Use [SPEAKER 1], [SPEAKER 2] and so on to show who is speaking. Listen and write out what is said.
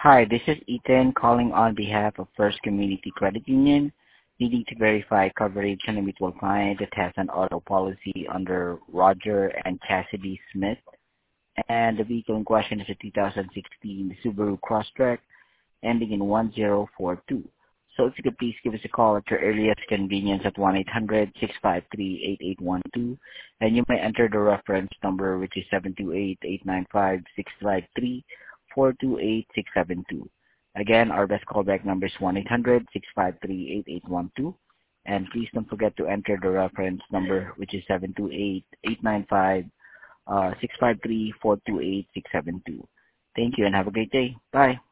[SPEAKER 1] Hi, this is Ethan calling on behalf of First Community Credit Union, needing to verify coverage on a mutual client that has an auto policy under Roger and Cassidy Smith. And the vehicle in question is a 2016 Subaru Crosstrek ending in 1042. So if you could please give us a call at your earliest convenience at 1-800-653-8812, and you may enter the reference number, which is 728-895-653-428-672. Again, our best callback number is 1-800-653-8812, and please don't forget to enter the reference number, which is 728-895-653-428-672. Thank you and have a great day. Bye.